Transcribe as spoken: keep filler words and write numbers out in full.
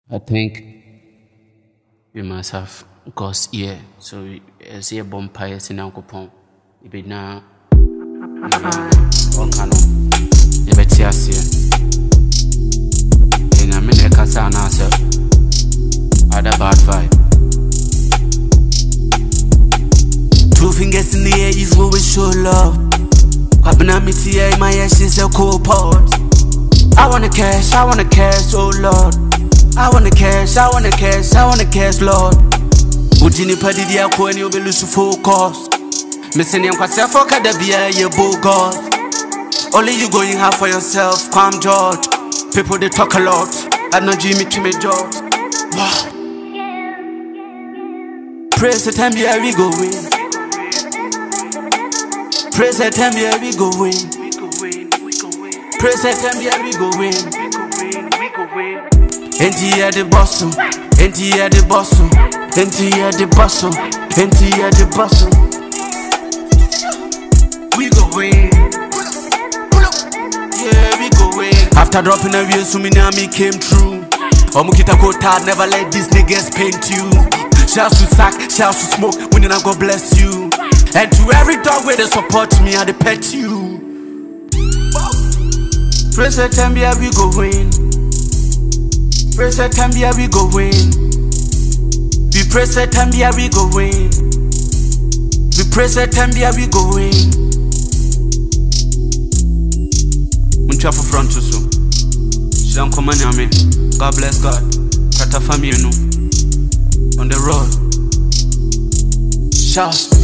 I think we must have God's ear. So as a bumpire in Uncle Pong, it be now one canoe. You bet yes here. In a minute, Cassan answer. Other bad vibe. Two fingers in the air is what we show love. Kwabinamiti my ass is a cool pot. I wanna cash, I wanna cash, oh Lord. I wanna cash, I wanna cash, I wanna cash, Lord. Ujini padi dia kweni obe lusu focus. Missing yam kwa sefo kada biya ye bogus. Only you going half for yourself, calm George. People they talk a lot, I know Jimmy to me George. Wow. Praise the time here we go in. Praise the time here we go in. Praise the time here we go in. Enti ya de bosso, enti ya de bosso, enti ya de bosso, enti ya de bosso. We go in. Yeah, we go in. After dropping a real tsunami came true. Omukita Kota, never let these niggas paint you. Shouts to sack, shouts to smoke, winning I God bless you. And to every dog where they support me, I they pet you. Praise the time here we go in. Praise the time here we go in. We praise the time here we go in. We praise the time here we go in. Muncha for front to so. Shan come on me. God bless God. Kata family no. On the road. Shout.